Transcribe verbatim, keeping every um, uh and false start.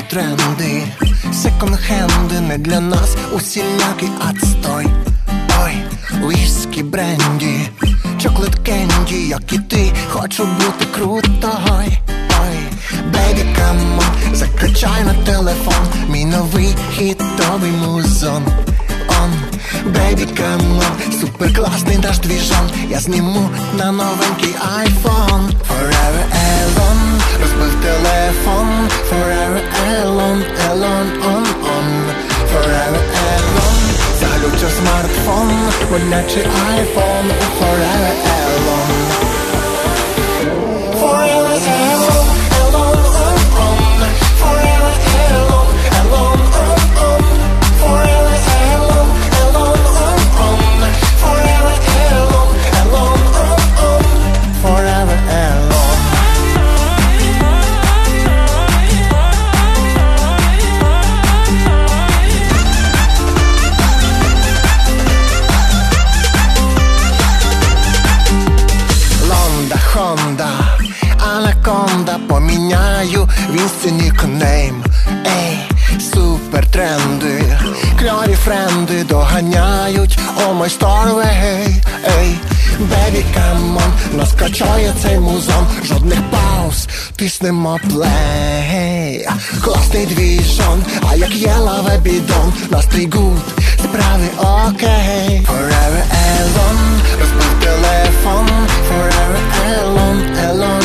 тренди, секонд-хенди не для нас, усілякий отстой. Ой, віскі, бренді, чоклет кенді, як і ти, хочу бути крутою. Ой, бейбі, камон, закачай на телефон мій новий хітовий музон. Он, бейбі, камон, супер класний наш двіжон, я зніму на новенький айфон. Forever alone, розбив телефон. Forever alone, alone, on, on. Forever alone, заглючив смартфон, моднячий айфон. Forever alone. Forever alone, alone, on, on. Forever alone, alone, on, on. Forever alone, alone, on, on. Forever alone, alone, on, on. Forever alone. Лонда, Хонда, Анаконда, поміняю в інсті нікнейм. Ей, супер тренди, кльові френди доганяють о мой старвей. Ей, бебі, камон, нас качає цей музон, жодних пауз, тиснемо плей. Класний двіжон, а як є лаве бідон, настрій гуд, справи окей. Forever alone, розбив телефон. Forever alone, alone.